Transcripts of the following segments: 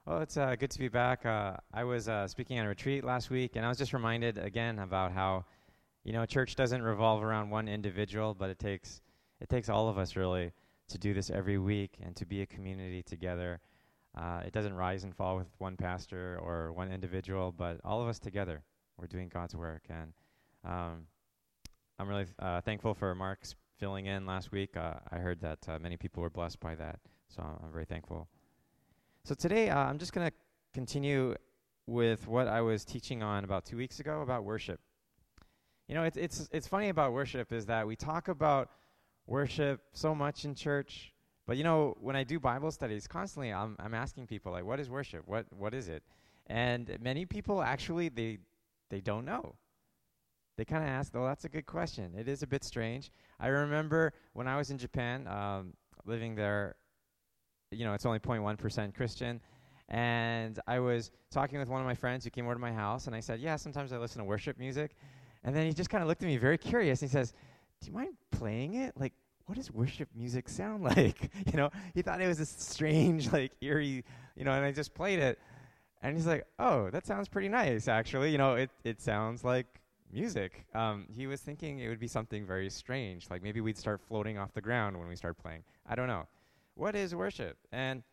Well, it's good to be back. I was speaking on a retreat last week, and I was just reminded again about how, church doesn't revolve around one individual, but it takes all of us really to do this every week and to be a community together. It doesn't rise and fall with one pastor or one individual, but all of us together. We're doing God's work, and um, I'm really thankful for Mark's filling in last week. I heard that many people were blessed by that, so I'm very thankful. So today, I'm just going to continue with what I was teaching on about 2 weeks ago about worship. It's funny about worship is that we talk about worship so much in church, but when I do Bible studies, constantly I'm asking people like, what is worship? What is it? And many people actually they don't know. They kind of ask, oh, that's a good question. It is a bit strange. I remember when I was in Japan, living there. It's only 0.1% Christian. And I was talking with one of my friends who came over to my house, and I said, yeah, sometimes I listen to worship music. And then he just kind of looked at me very curious, and he says, do you mind playing it? Like, what does worship music sound like? He thought it was this strange, like, eerie, and I just played it. And he's like, oh, that sounds pretty nice, actually. It sounds like music. He was thinking it would be something very strange, like maybe we'd start floating off the ground when we start playing. I don't know. What is worship? And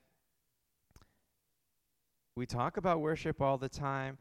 we talk about worship all the time.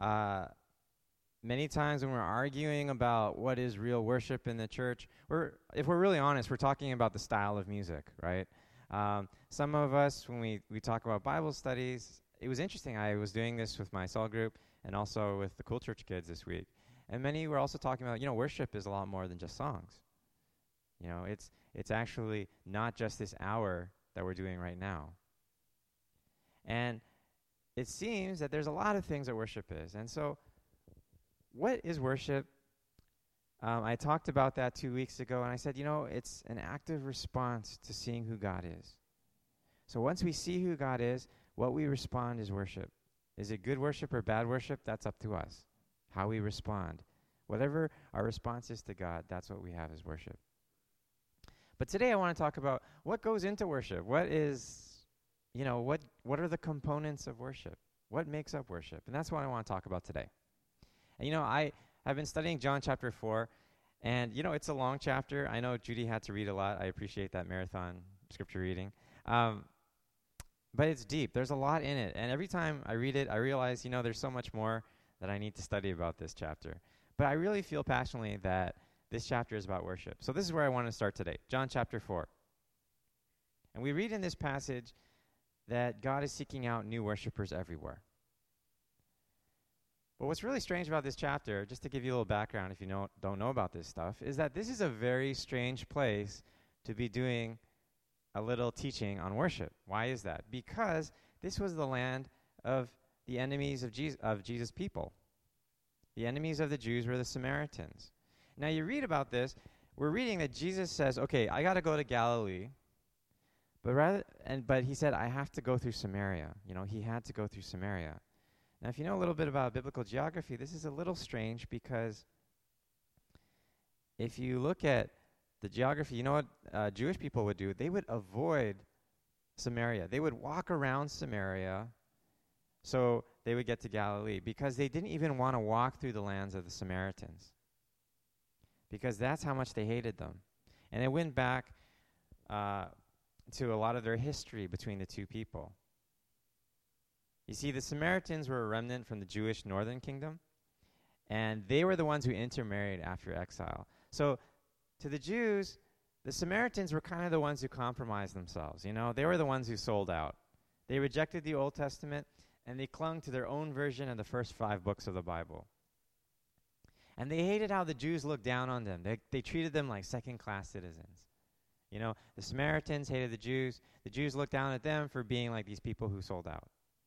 Many times when we're arguing about what is real worship in the church, if we're really honest, we're talking about the style of music, right? Some of us, when we talk about Bible studies, it was interesting. I was doing this with my cell group and also with the Cool Church kids this week. And many were also talking about, worship is a lot more than just songs. It's actually not just this hour that we're doing right now. And it seems that there's a lot of things that worship is. And so, what is worship? I talked about that 2 weeks ago, and I said, it's an active response to seeing who God is. So once we see who God is, what we respond is worship. Is it good worship or bad worship? That's up to us. How we respond. Whatever our response is to God, that's what we have as worship. But today I want to talk about what goes into worship. What is, what are the components of worship? What makes up worship? And that's what I want to talk about today. And I have been studying John chapter 4, and it's a long chapter. I know Judy had to read a lot. I appreciate that marathon scripture reading. But it's deep. There's a lot in it. And every time I read it, I realize, there's so much more that I need to study about this chapter. But I really feel passionately that this chapter is about worship. So this is where I want to start today, John chapter 4. And we read in this passage that God is seeking out new worshipers everywhere. But what's really strange about this chapter, just to give you a little background if you don't know about this stuff, is that this is a very strange place to be doing a little teaching on worship. Why is that? Because this was the land of the enemies of Jesus' people. The enemies of the Jews were the Samaritans. Now you read about this, we're reading that Jesus says, okay, I got to go to Galilee, but he said, I have to go through Samaria. He had to go through Samaria. Now if you know a little bit about biblical geography, this is a little strange because if you look at the geography, what Jewish people would do? They would avoid Samaria. They would walk around Samaria so they would get to Galilee because they didn't even want to walk through the lands of the Samaritans because that's how much they hated them. And it went back to a lot of their history between the two people. You see, the Samaritans were a remnant from the Jewish northern kingdom, and they were the ones who intermarried after exile. So to the Jews, the Samaritans were kind of the ones who compromised themselves. They were the ones who sold out. They rejected the Old Testament, and they clung to their own version of the first 5 books of the Bible. And they hated how the Jews looked down on them. They treated them like second-class citizens. The Samaritans hated the Jews. The Jews looked down at them for being like these people who sold out.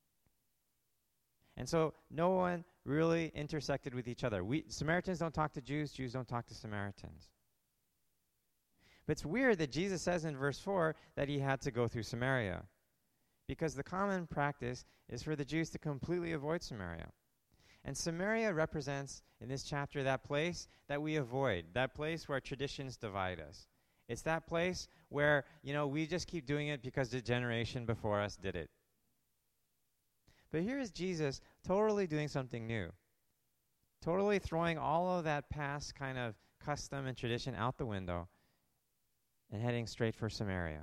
And so no one really intersected with each other. Samaritans don't talk to Jews. Jews don't talk to Samaritans. But it's weird that Jesus says in verse 4 that he had to go through Samaria, because the common practice is for the Jews to completely avoid Samaria. And Samaria represents, in this chapter, that place that we avoid, that place where traditions divide us. It's that place where, we just keep doing it because the generation before us did it. But here is Jesus totally doing something new, totally throwing all of that past kind of custom and tradition out the window and heading straight for Samaria.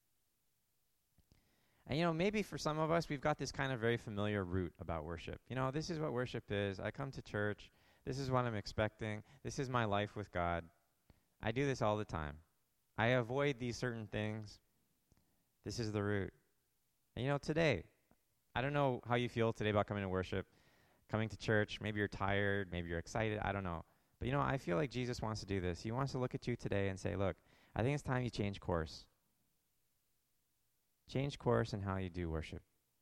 And maybe for some of us, we've got this kind of very familiar route about worship. This is what worship is. I come to church. This is what I'm expecting. This is my life with God. I do this all the time. I avoid these certain things. This is the route. And today, I don't know how you feel today about coming to worship, coming to church. Maybe you're tired. Maybe you're excited. I don't know. But I feel like Jesus wants to do this. He wants to look at you today and say, look, I think it's time you change course. Change course in how you do worship.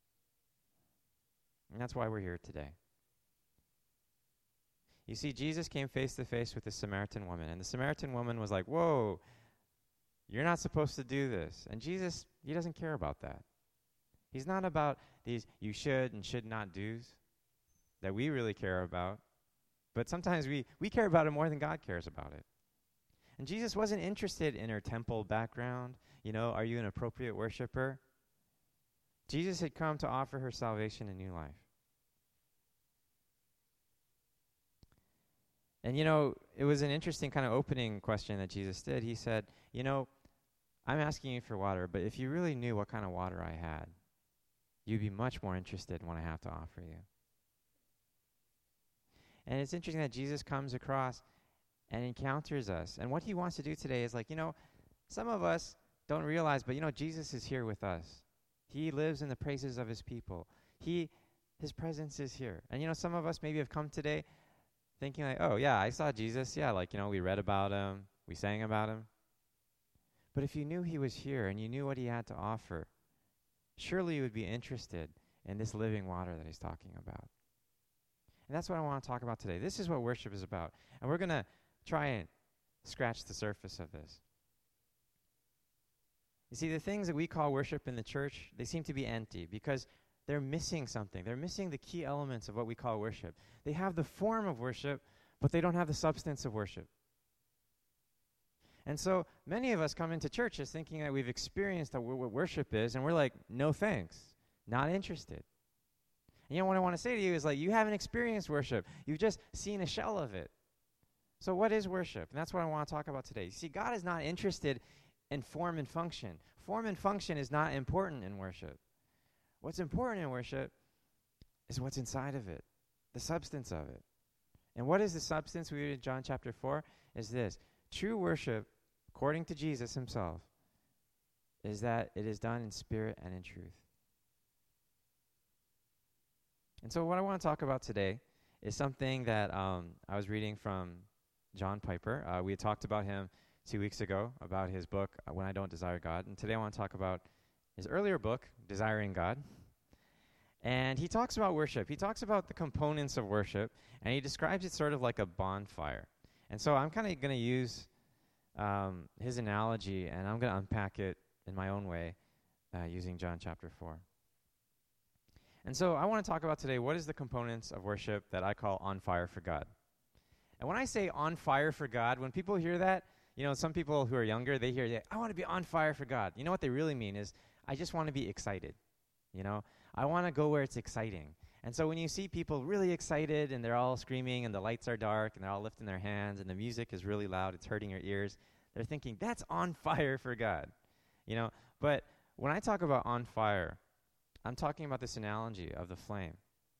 And that's why we're here today. You see, Jesus came face to face with the Samaritan woman, and the Samaritan woman was like, whoa, you're not supposed to do this. And Jesus, he doesn't care about that. He's not about these you should and should not do's that we really care about. But sometimes we care about it more than God cares about it. And Jesus wasn't interested in her temple background. Are you an appropriate worshiper? Jesus had come to offer her salvation and new life. And it was an interesting kind of opening question that Jesus did. He said, I'm asking you for water, but if you really knew what kind of water I had, you'd be much more interested in what I have to offer you. And it's interesting that Jesus comes across and encounters us. And what he wants to do today is some of us don't realize, but Jesus is here with us. He lives in the praises of his people. His presence is here. And some of us maybe have come today thinking oh yeah, I saw Jesus. Yeah, we read about him. We sang about him. But if you knew he was here and you knew what he had to offer, surely you would be interested in this living water that he's talking about. And that's what I want to talk about today. This is what worship is about. And we're going to try and scratch the surface of this. You see, the things that we call worship in the church, they seem to be empty because they're missing something. They're missing the key elements of what we call worship. They have the form of worship, but they don't have the substance of worship. And so many of us come into churches thinking that we've experienced what worship is, and we're like, no thanks, not interested. And what I want to say to you is you haven't experienced worship. You've just seen a shell of it. So what is worship? And that's what I want to talk about today. You see, God is not interested in form and function. Form and function is not important in worship. What's important in worship is what's inside of it, the substance of it. And what is the substance? We read in John chapter 4 is this. True worship, according to Jesus himself, is that it is done in spirit and in truth. And so what I want to talk about today is something that I was reading from John Piper. We had talked about him 2 weeks ago, about his book, When I Don't Desire God. And today I want to talk about his earlier book, Desiring God. And he talks about worship. He talks about the components of worship, and he describes it sort of like a bonfire. And so I'm kind of going to use his analogy, and I'm going to unpack it in my own way using John chapter 4. And so I want to talk about today what is the components of worship that I call on fire for God. And when I say on fire for God, when people hear that, some people who are younger, they hear, I want to be on fire for God. What they really mean is, I just want to be excited. I want to go where it's exciting. And so when you see people really excited and they're all screaming and the lights are dark and they're all lifting their hands and the music is really loud, it's hurting your ears, they're thinking, that's on fire for God. But when I talk about on fire, I'm talking about this analogy of the flame.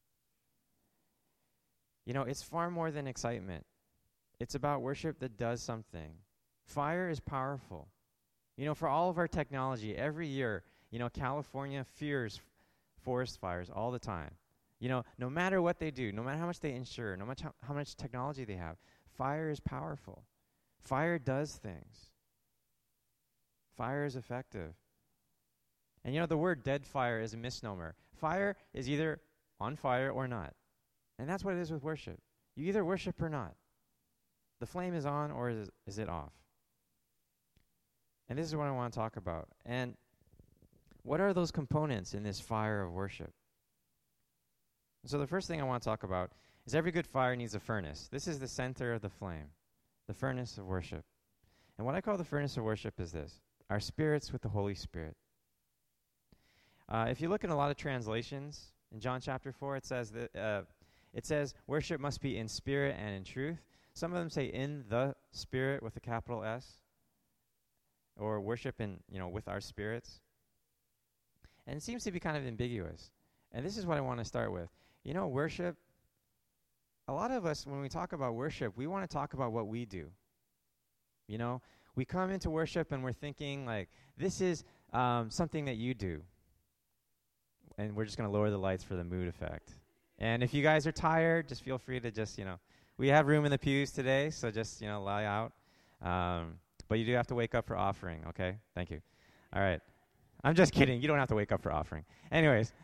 It's far more than excitement. It's about worship that does something. Fire is powerful. For all of our technology, every year, California fears forest fires all the time. No matter what they do, no matter how much they insure, no matter how much technology they have, fire is powerful. Fire does things. Fire is effective. And the word dead fire is a misnomer. Fire is either on fire or not. And that's what it is with worship. You either worship or not. The flame is on or is it off? And this is what I want to talk about. And what are those components in this fire of worship? So the first thing I want to talk about is every good fire needs a furnace. This is the center of the flame, the furnace of worship. And what I call the furnace of worship is this, our spirits with the Holy Spirit. If you look in a lot of translations, In John chapter 4, it says worship must be in spirit and in truth. Some of them say in the spirit with a capital S, or worship in, with our spirits. And it seems to be kind of ambiguous. And this is what I want to start with. Worship, a lot of us, when we talk about worship, we want to talk about what we do. We come into worship and we're thinking like, this is something that you do. And we're just going to lower the lights for the mood effect. And if you guys are tired, just feel free to just, we have room in the pews today, so just, lie out. But you do have to wake up for offering, okay? Thank you. All right. I'm just kidding. You don't have to wake up for offering. Anyways,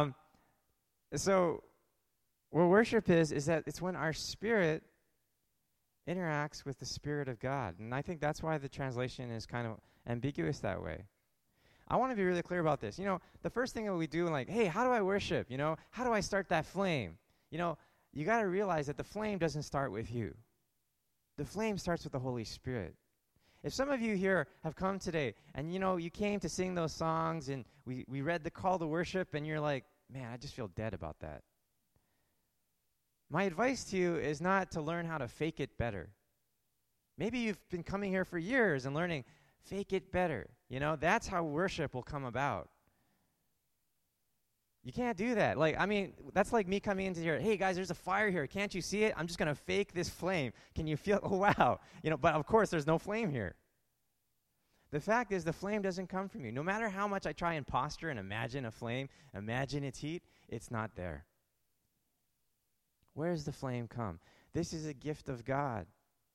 so what worship is that it's when our spirit interacts with the Spirit of God. And I think that's why the translation is kind of ambiguous that way. I want to be really clear about this. The first thing that we do, like, hey, how do I worship? How do I start that flame? You got to realize that the flame doesn't start with you. The flame starts with the Holy Spirit. If some of you here have come today and, you came to sing those songs and we read the call to worship and you're like, man, I just feel dead about that. My advice to you is not to learn how to fake it better. Maybe you've been coming here for years and learning, fake it better. That's how worship will come about. You can't do that. That's like me coming into here. Hey, guys, there's a fire here. Can't you see it? I'm just going to fake this flame. Can you feel? Oh, wow. But of course, there's no flame here. The fact is, the flame doesn't come from you. No matter how much I try and posture and imagine a flame, imagine its heat, it's not there. Where does the flame come? This is a gift of God.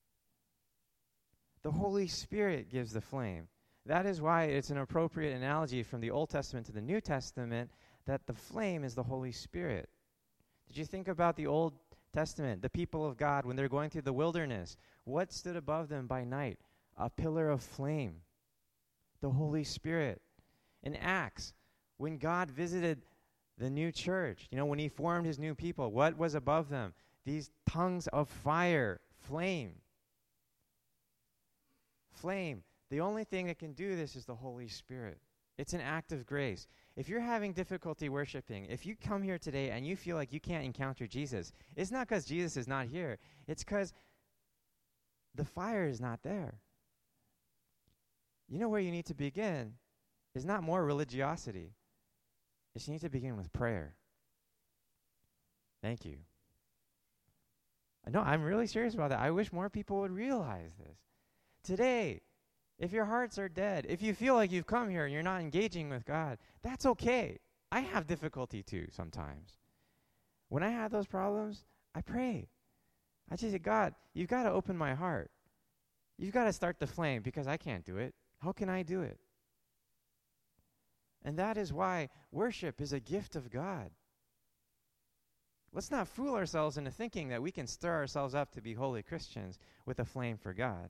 The Holy Spirit gives the flame. That is why it's an appropriate analogy from the Old Testament to the New Testament that the flame is the Holy Spirit. Did you think about the Old Testament, the people of God, when they're going through the wilderness? What stood above them by night? A pillar of flame. The Holy Spirit. In Acts, when God visited the new church, when he formed his new people, what was above them? These tongues of fire, flame. Flame. The only thing that can do this is the Holy Spirit. It's an act of grace. If you're having difficulty worshiping, if you come here today and you feel like you can't encounter Jesus, it's not because Jesus is not here. It's because the fire is not there. Where you need to begin is not more religiosity. You need to begin with prayer. Thank you. No, I'm really serious about that. I wish more people would realize this. Today, if your hearts are dead, if you feel like you've come here and you're not engaging with God, that's okay. I have difficulty too sometimes. When I have those problems, I pray. I just say, God, you've got to open my heart. You've got to start the flame because I can't do it. How can I do it? And that is why worship is a gift of God. Let's not fool ourselves into thinking that we can stir ourselves up to be holy Christians with a flame for God.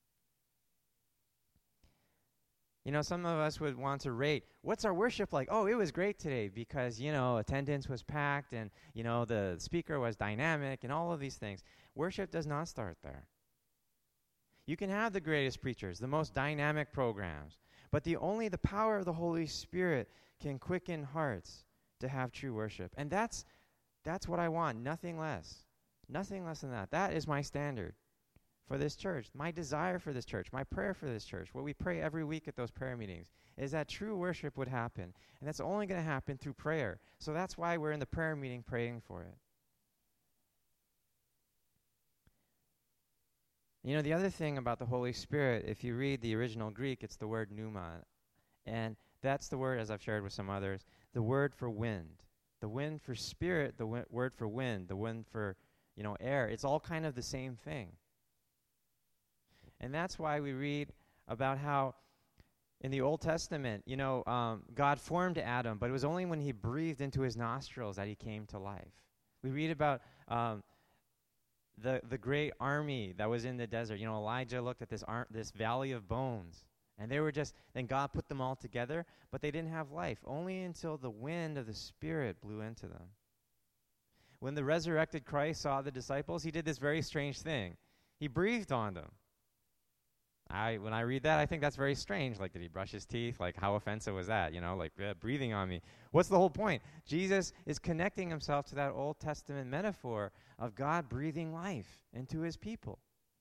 Some of us would want to rate, what's our worship like? Oh, it was great today because, attendance was packed and, the speaker was dynamic and all of these things. Worship does not start there. You can have the greatest preachers, the most dynamic programs, but only the power of the Holy Spirit can quicken hearts to have true worship. And that's what I want, nothing less. Nothing less than that. That is my standard for this church, my desire for this church, my prayer for this church, what we pray every week at those prayer meetings, is that true worship would happen. And that's only going to happen through prayer. So that's why we're in the prayer meeting praying for it. The other thing about the Holy Spirit, if you read the original Greek, it's the word pneuma. And that's the word, as I've shared with some others, the word for wind. The wind for spirit, the word for wind, the wind for, air. It's all kind of the same thing. And that's why we read about how in the Old Testament, God formed Adam, but it was only when he breathed into his nostrils that he came to life. We read about the great army that was in the desert. Elijah looked at this valley of bones, and then God put them all together, but they didn't have life, only until the wind of the Spirit blew into them. When the resurrected Christ saw the disciples, he did this very strange thing. He breathed on them. When I read that, I think that's very strange. Like, did he brush his teeth? Like, how offensive was that? Like breathing on me. What's the whole point? Jesus is connecting himself to that Old Testament metaphor of God breathing life into his people.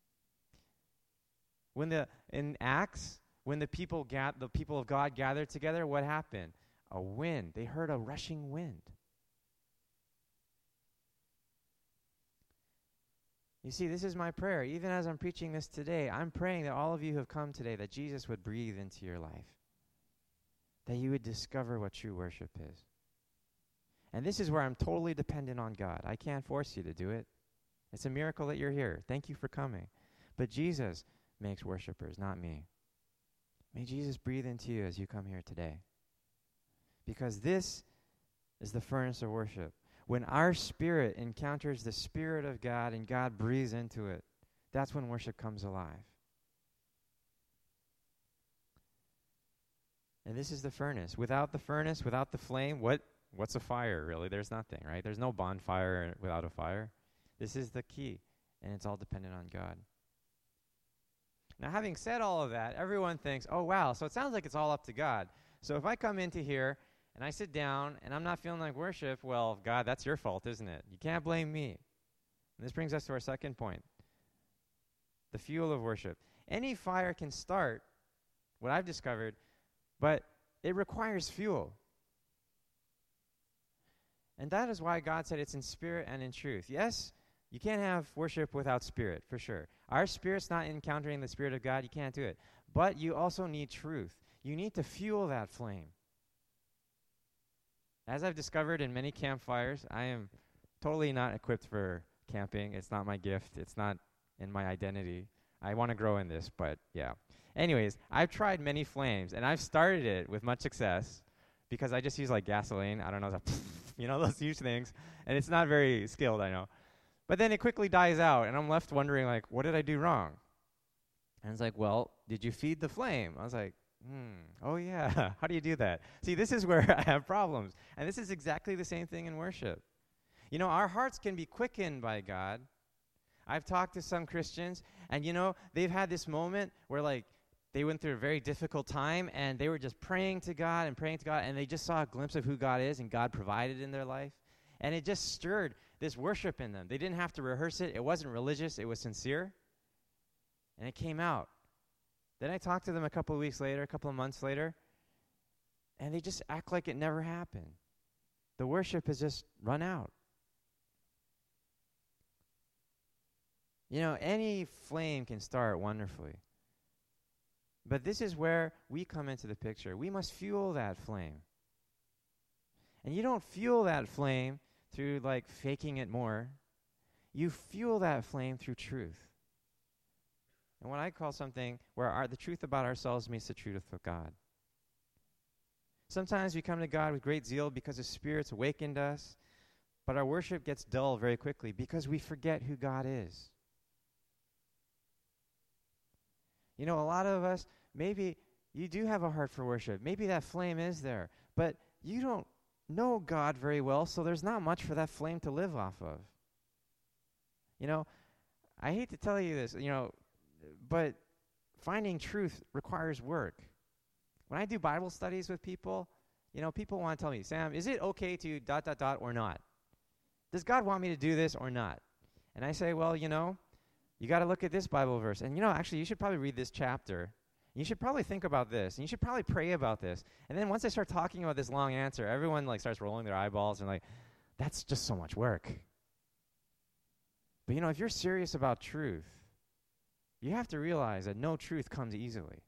In Acts, when the people of God gathered together, what happened? A wind. They heard a rushing wind. You see, this is my prayer. Even as I'm preaching this today, I'm praying that all of you who have come today, that Jesus would breathe into your life, that you would discover what true worship is. And this is where I'm totally dependent on God. I can't force you to do it. It's a miracle that you're here. Thank you for coming. But Jesus makes worshipers, not me. May Jesus breathe into you as you come here today. Because this is the furnace of worship. When our spirit encounters the Spirit of God and God breathes into it, that's when worship comes alive. And this is the furnace. Without the furnace, without the flame, what's a fire, really? There's nothing, right? There's no bonfire without a fire. This is the key, and it's all dependent on God. Now, having said all of that, everyone thinks, oh, wow, so it sounds like it's all up to God. So if I come into here and I sit down and I'm not feeling like worship, well, God, that's your fault, isn't it? You can't blame me. And this brings us to our second point, the fuel of worship. Any fire can start, what I've discovered, but it requires fuel. And that is why God said it's in spirit and in truth. Yes, you can't have worship without spirit, for sure. Our spirit's not encountering the Spirit of God, you can't do it. But you also need truth. You need to fuel that flame. As I've discovered in many campfires, I am totally not equipped for camping. It's not my gift. It's not in my identity. I want to grow in this, but yeah. Anyways, I've tried many flames, and I've started it with much success because I just use like gasoline. I don't know, those huge things. And it's not very skilled, I know. But then it quickly dies out, and I'm left wondering, like, what did I do wrong? And it's like, well, did you feed the flame? I was like, oh yeah, how do you do that? See, this is where I have problems. And this is exactly the same thing in worship. Our hearts can be quickened by God. I've talked to some Christians, and they've had this moment where like they went through a very difficult time, and they were just praying to God, and they just saw a glimpse of who God is, and God provided in their life. And it just stirred this worship in them. They didn't have to rehearse it. It wasn't religious. It was sincere. And it came out. Then I talked to them a couple of weeks later, a couple of months later, and they just act like it never happened. The worship has just run out. Any flame can start wonderfully. But this is where we come into the picture. We must fuel that flame. And you don't fuel that flame through like faking it more. You fuel that flame through truth. And what I call something where the truth about ourselves meets the truth of God. Sometimes we come to God with great zeal because the Spirit's awakened us, but our worship gets dull very quickly because we forget who God is. A lot of us, maybe you do have a heart for worship. Maybe that flame is there, but you don't know God very well, so there's not much for that flame to live off of. I hate to tell you this, but finding truth requires work. When I do Bible studies with people, people want to tell me, Sam, is it okay to ... or not? Does God want me to do this or not? And I say, well, you got to look at this Bible verse. And, actually, you should probably read this chapter. You should probably think about this. And you should probably pray about this. And then once I start talking about this long answer, everyone starts rolling their eyeballs and that's just so much work. But, if you're serious about truth, you have to realize that no truth comes easily.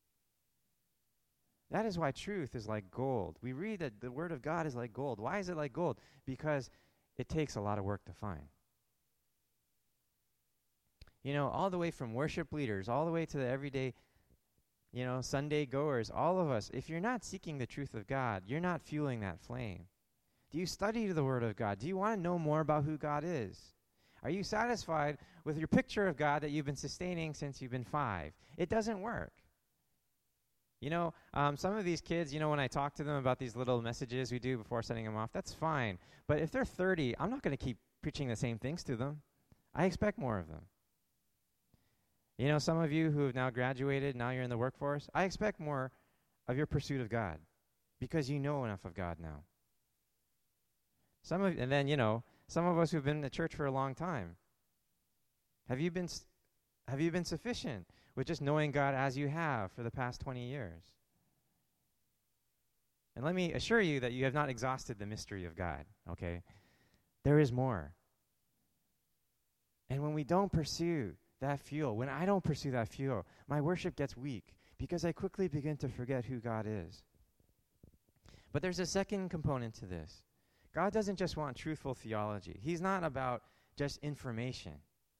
That is why truth is like gold. We read that the Word of God is like gold. Why is it like gold? Because it takes a lot of work to find. All the way from worship leaders, all the way to the everyday, Sunday goers, all of us, if you're not seeking the truth of God, you're not fueling that flame. Do you study the Word of God? Do you want to know more about who God is? Are you satisfied with your picture of God that you've been sustaining since you've been 5? It doesn't work. Some of these kids, when I talk to them about these little messages we do before sending them off, that's fine. But if they're 30, I'm not going to keep preaching the same things to them. I expect more of them. You know, some of you who have now graduated, now you're in the workforce, I expect more of your pursuit of God because you know enough of God now. And then, you know, some of us who've been in the church for a long time, have you been sufficient with just knowing God as you have for the past 20 years? And let me assure you that you have not exhausted the mystery of God, okay? There is more. And when we don't pursue that fuel, when I don't pursue that fuel, my worship gets weak because I quickly begin to forget who God is. But there's a second component to this. God doesn't just want truthful theology. He's not about just information.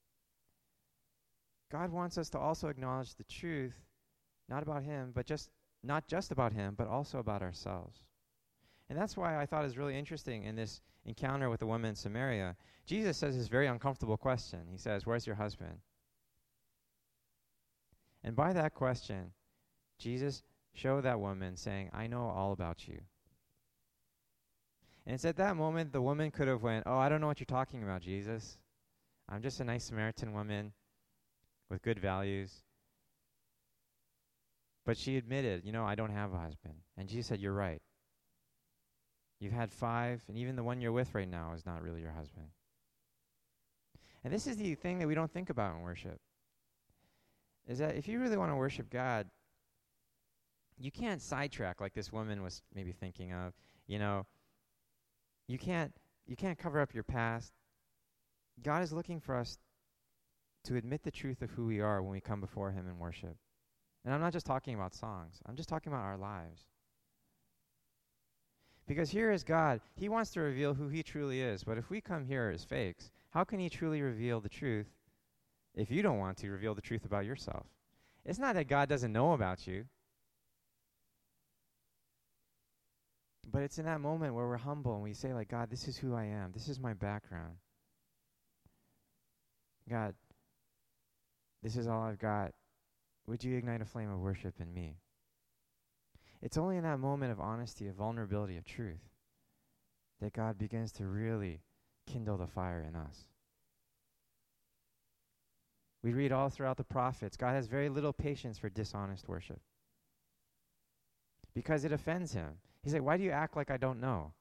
God wants us to also acknowledge the truth, not about him, but not just about him, but also about ourselves. And that's why I thought it was really interesting in this encounter with the woman in Samaria. Jesus says this very uncomfortable question. He says, "Where's your husband?" And by that question, Jesus showed that woman saying, "I know all about you." And it's at that moment the woman could have went, "Oh, I don't know what you're talking about, Jesus. I'm just a nice Samaritan woman with good values." But she admitted, "You know, I don't have a husband." And Jesus said, "You're right. You've had 5, and even the one you're with right now is not really your husband." And this is the thing that we don't think about in worship, is that if you really want to worship God, you can't sidetrack like this woman was maybe thinking of. You know, you can't cover up your past. God is looking for us to admit the truth of who we are when we come before him in worship. And I'm not just talking about songs. I'm just talking about our lives. Because here is God. He wants to reveal who he truly is. But if we come here as fakes, how can he truly reveal the truth if you don't want to reveal the truth about yourself? It's not that God doesn't know about you. But it's in that moment where we're humble and we say, like, "God, this is who I am. This is my background. God, this is all I've got. Would you ignite a flame of worship in me?" It's only in that moment of honesty, of vulnerability, of truth, that God begins to really kindle the fire in us. We read all throughout the prophets, God has very little patience for dishonest worship because it offends him. He's like, "Why do you act like I don't know?"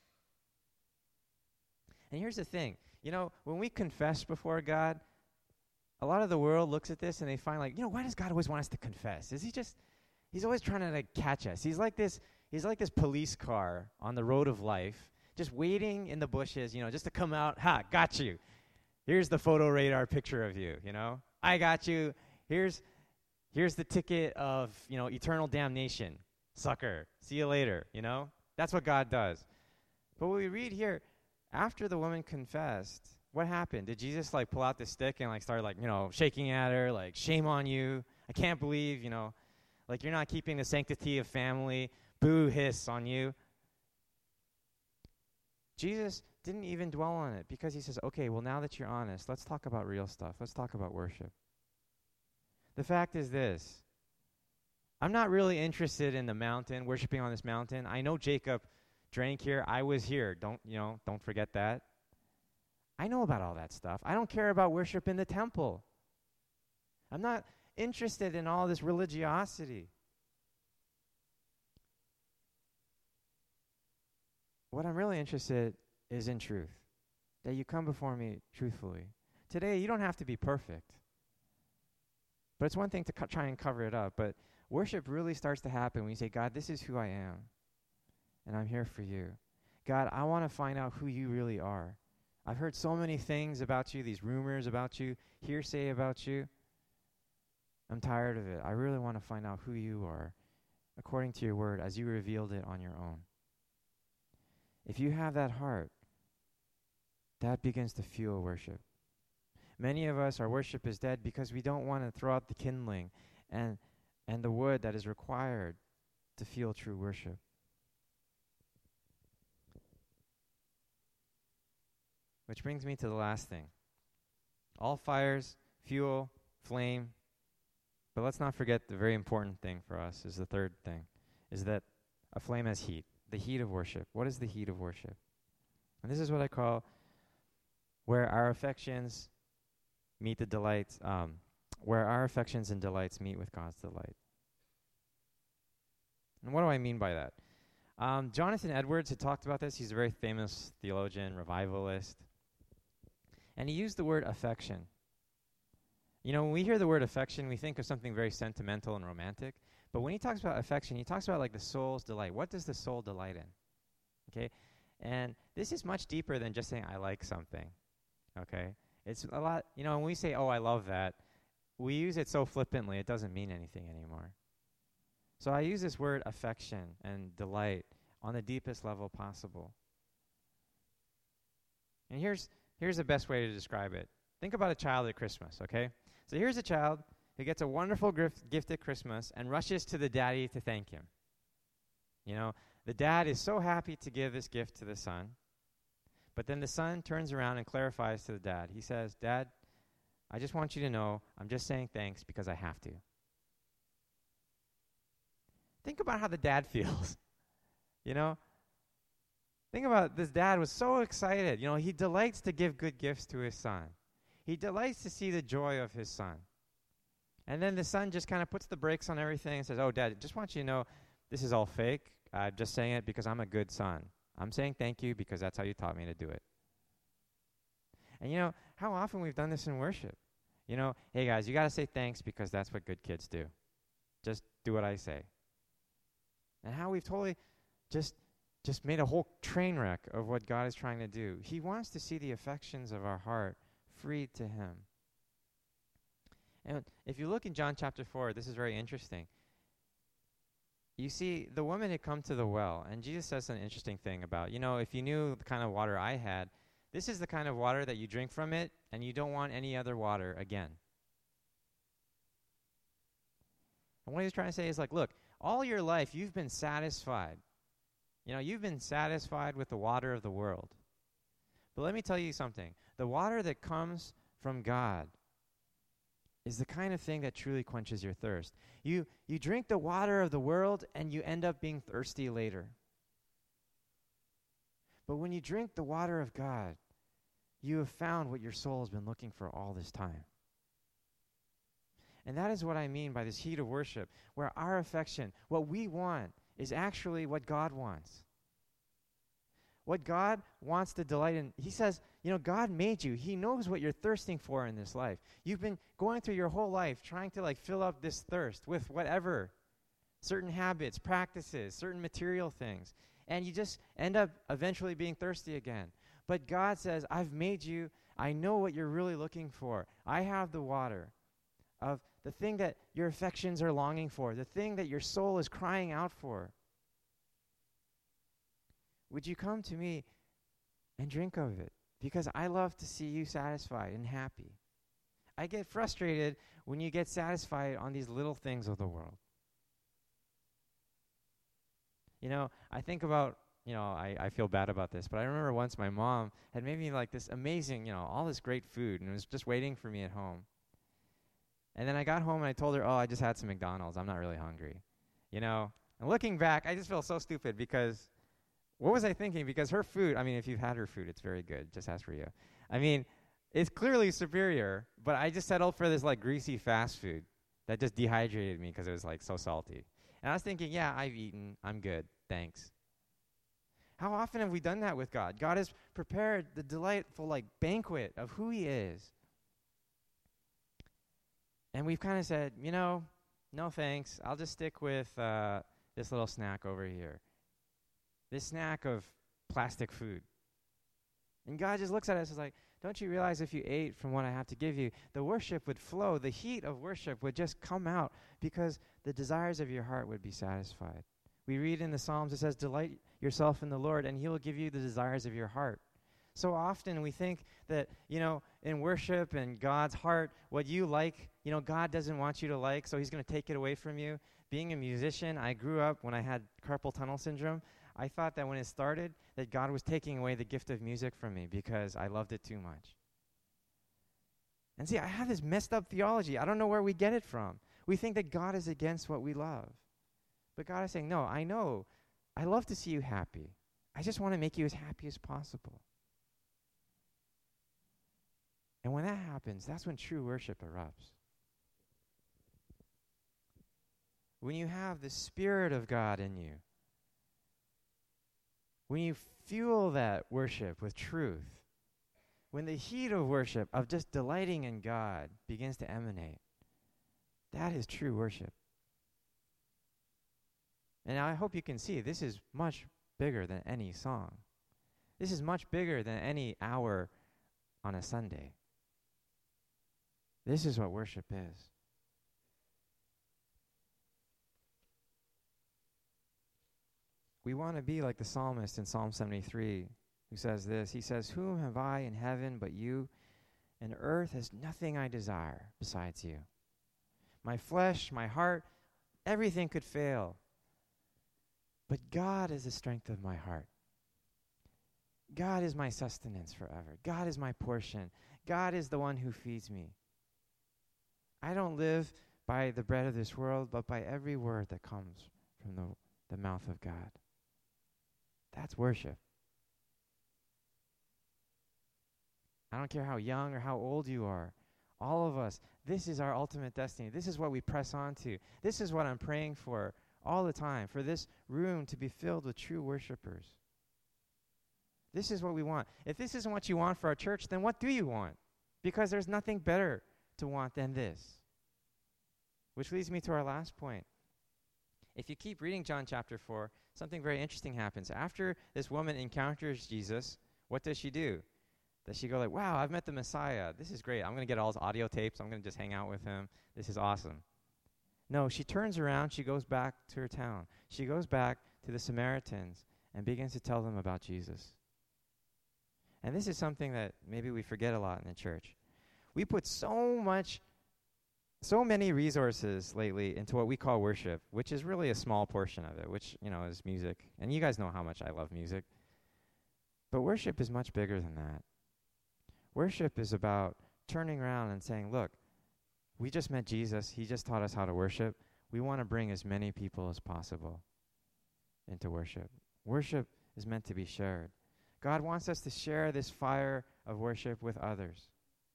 And here's the thing. You know, when we confess before God, a lot of the world looks at this and they find like, why does God always want us to confess? He's always trying to like catch us. He's like this police car on the road of life, just waiting in the bushes, just to come out. "Ha, got you. Here's the photo radar picture of you, I got you. Here's the ticket of, eternal damnation. Sucker. See you later, That's what God does. But what we read here, after the woman confessed, what happened? Did Jesus like pull out the stick and like start like, shaking at her, like, "Shame on you. I can't believe, like you're not keeping the sanctity of family. Boo, hiss on you." Jesus didn't even dwell on it because he says, "Okay, well, now that you're honest, let's talk about real stuff. Let's talk about worship." The fact is this. I'm not really interested in the mountain, worshiping on this mountain. I know Jacob drank here. I was here. Don't forget that. I know about all that stuff. I don't care about worship in the temple. I'm not interested in all this religiosity. What I'm really interested is in truth, that you come before me truthfully. Today, you don't have to be perfect. But it's one thing to try and cover it up, but worship really starts to happen when you say, "God, this is who I am, and I'm here for you. God, I want to find out who you really are. I've heard so many things about you, these rumors about you, hearsay about you. I'm tired of it. I really want to find out who you are according to your word as you revealed it on your own." If you have that heart, that begins to fuel worship. Many of us, our worship is dead because we don't want to throw out the kindling and the wood that is required to fuel true worship. Which brings me to the last thing. All fires, fuel, flame. But let's not forget the very important thing for us is the third thing, is that a flame has heat, the heat of worship. What is the heat of worship? And this is what I call where our affections meet the delights, where our affections and delights meet with God's delight. And what do I mean by that? Jonathan Edwards had talked about this. He's a very famous theologian, revivalist. And he used the word affection. You know, when we hear the word affection, we think of something very sentimental and romantic. But when he talks about affection, he talks about like the soul's delight. What does the soul delight in? Okay? And this is much deeper than just saying, I like something. Okay? It's a lot, you know, when we say, oh, I love that, we use it so flippantly, it doesn't mean anything anymore. So I use this word affection and delight on the deepest level possible. And here's the best way to describe it. Think about a child at Christmas, okay? So here's a child who gets a wonderful gift at Christmas and rushes to the daddy to thank him. You know, the dad is so happy to give this gift to the son, but then the son turns around and clarifies to the dad. He says, Dad, I just want you to know I'm just saying thanks because I have to. Think about how the dad feels, you know? Think about this dad was so excited. You know, he delights to give good gifts to his son. He delights to see the joy of his son. And then the son just kind of puts the brakes on everything and says, oh, Dad, just want you to know this is all fake. I'm just saying it because I'm a good son. I'm saying thank you because that's how you taught me to do it. And you know, how often we've done this in worship. You know, hey guys, you got to say thanks because that's what good kids do. Just do what I say. And how we've totally just made a whole train wreck of what God is trying to do. He wants to see the affections of our heart freed to him. And if you look in John chapter 4, this is very interesting. You see, the woman had come to the well, and Jesus says an interesting thing about, you know, if you knew the kind of water I had, this is the kind of water that you drink from it, and you don't want any other water again. And what he's trying to say is like, look, all your life you've been satisfied. You know, you've been satisfied with the water of the world. But let me tell you something. The water that comes from God is the kind of thing that truly quenches your thirst. You drink the water of the world and you end up being thirsty later. But when you drink the water of God, you have found what your soul has been looking for all this time. And that is what I mean by this heat of worship, where our affection, what we want, is actually what God wants. What God wants to delight in. He says, you know, God made you. He knows what you're thirsting for in this life. You've been going through your whole life trying to like fill up this thirst with whatever, certain habits, practices, certain material things. And you just end up eventually being thirsty again. But God says, I've made you. I know what you're really looking for. I have the water of the thing that your affections are longing for, the thing that your soul is crying out for. Would you come to me and drink of it? Because I love to see you satisfied and happy. I get frustrated when you get satisfied on these little things of the world. You know, I think about, you know, I feel bad about this, but I remember once my mom had made me like this amazing, you know, all this great food, and it was just waiting for me at home. And then I got home and I told her, oh, I just had some McDonald's. I'm not really hungry. You know, and looking back, I just feel so stupid because what was I thinking? Because her food, I mean, if you've had her food, it's very good. Just ask Ria. I mean, it's clearly superior, but I just settled for this like greasy fast food that just dehydrated me because it was like so salty. And I was thinking, yeah, I've eaten. I'm good. Thanks. How often have we done that with God? God has prepared the delightful like banquet of who he is. And we've kind of said, you know, no thanks. I'll just stick with this little snack over here. This snack of plastic food. And God just looks at us and is like, don't you realize if you ate from what I have to give you, the worship would flow, the heat of worship would just come out because the desires of your heart would be satisfied. We read in the Psalms, it says, delight yourself in the Lord and he will give you the desires of your heart. So often we think that, you know, in worship and God's heart, what you like, you know, God doesn't want you to like, so he's going to take it away from you. Being a musician, I grew up when I had carpal tunnel syndrome. I thought that when it started, that God was taking away the gift of music from me because I loved it too much. And see, I have this messed up theology. I don't know where we get it from. We think that God is against what we love. But God is saying, no, I know. I love to see you happy. I just want to make you as happy as possible. And when that happens, that's when true worship erupts. when you have the Spirit of God in you, when you fuel that worship with truth, when the heat of worship, of just delighting in God, begins to emanate, that is true worship. And I hope you can see this is much bigger than any song. This is much bigger than any hour on a Sunday. This is what worship is. We want to be like the psalmist in Psalm 73, who says this. He says, "Whom have I in heaven but you? And earth has nothing I desire besides you. My flesh, my heart, everything could fail. But God is the strength of my heart. God is my sustenance forever. God is my portion. God is the one who feeds me. I don't live by the bread of this world, but by every word that comes from the mouth of God." That's worship. I don't care how young or how old you are. All of us, this is our ultimate destiny. This is what we press on to. This is what I'm praying for all the time, for this room to be filled with true worshipers. This is what we want. If this isn't what you want for our church, then what do you want? Because there's nothing better to want than this. Which leads me to our last point. If you keep reading John chapter 4, something very interesting happens. After this woman encounters Jesus, what does she do? Does she go like, wow, I've met the Messiah. This is great. I'm going to get all his audio tapes. I'm going to just hang out with him. This is awesome. No, she turns around. She goes back to her town. She goes back to the Samaritans and begins to tell them about Jesus. And this is something that maybe we forget a lot in the church. We put so many resources lately into what we call worship, which is really a small portion of it, which, is music. And you guys know how much I love music. But worship is much bigger than that. Worship is about turning around and saying, look, we just met Jesus. He just taught us how to worship. We want to bring as many people as possible into worship. Worship is meant to be shared. God wants us to share this fire of worship with others.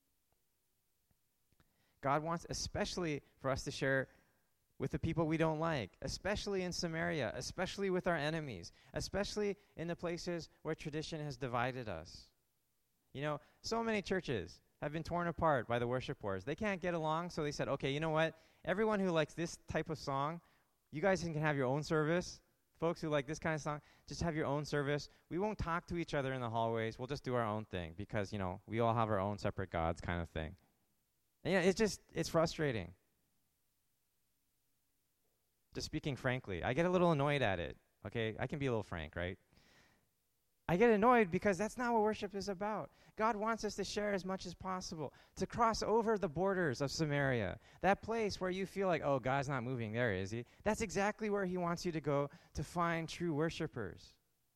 God wants especially for us to share with the people we don't like, especially in Samaria, especially with our enemies, especially in the places where tradition has divided us. So many churches have been torn apart by the worship wars. They can't get along, so they said, okay, you know what? Everyone who likes this type of song, you guys can have your own service. Folks who like this kind of song, just have your own service. We won't talk to each other in the hallways. We'll just do our own thing because, we all have our own separate gods kind of thing. And it's frustrating. Just speaking frankly, I get a little annoyed at it, okay? I can be a little frank, right? I get annoyed because that's not what worship is about. God wants us to share as much as possible, to cross over the borders of Samaria, that place where you feel like, oh, God's not moving there, is he? That's exactly where he wants you to go to find true worshipers.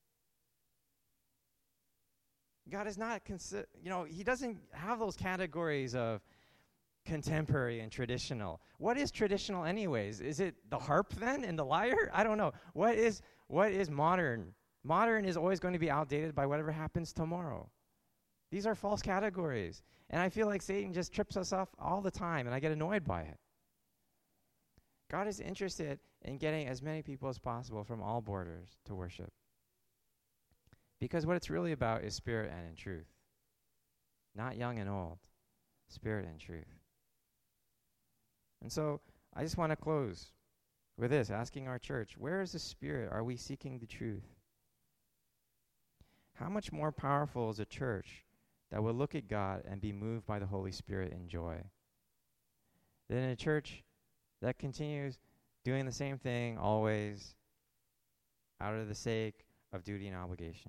God is not, he doesn't have those categories of contemporary and traditional. What is traditional anyways? Is it the harp then and the lyre? I don't know. What is modern? Modern is always going to be outdated by whatever happens tomorrow. These are false categories. And I feel like Satan just trips us off all the time, and I get annoyed by it. God is interested in getting as many people as possible from all borders to worship. Because what it's really about is spirit and in truth. Not young and old. Spirit and truth. And so I just want to close with this, asking our church, where is the Spirit? Are we seeking the truth? How much more powerful is a church that will look at God and be moved by the Holy Spirit in joy than a church that continues doing the same thing always out of the sake of duty and obligation?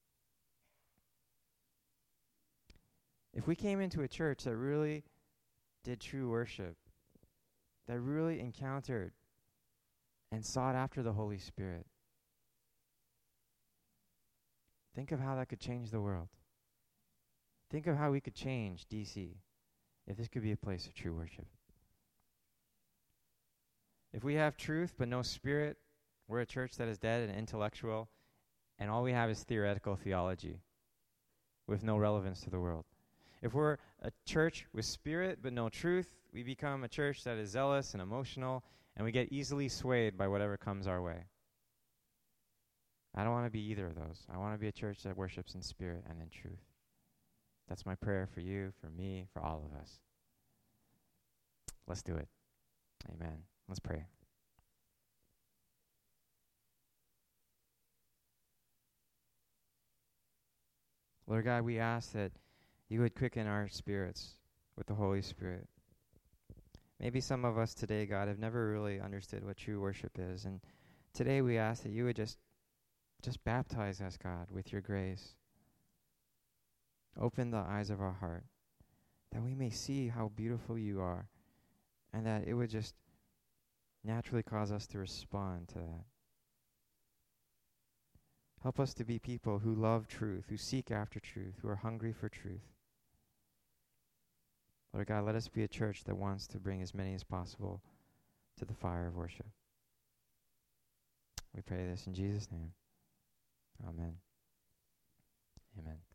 If we came into a church that really did true worship, that really encountered and sought after the Holy Spirit, think of how that could change the world. Think of how we could change DC if this could be a place of true worship. If we have truth but no spirit, we're a church that is dead and intellectual, and all we have is theoretical theology with no relevance to the world. If we're a church with spirit but no truth, we become a church that is zealous and emotional and we get easily swayed by whatever comes our way. I don't want to be either of those. I want to be a church that worships in spirit and in truth. That's my prayer for you, for me, for all of us. Let's do it. Amen. Let's pray. Lord God, we ask that you would quicken our spirits with the Holy Spirit. Maybe some of us today, God, have never really understood what true worship is. And today we ask that you would just baptize us, God, with your grace. Open the eyes of our heart that we may see how beautiful you are, and that it would just naturally cause us to respond to that. Help us to be people who love truth, who seek after truth, who are hungry for truth. Lord God, let us be a church that wants to bring as many as possible to the fire of worship. We pray this in Jesus' name. Amen. Amen.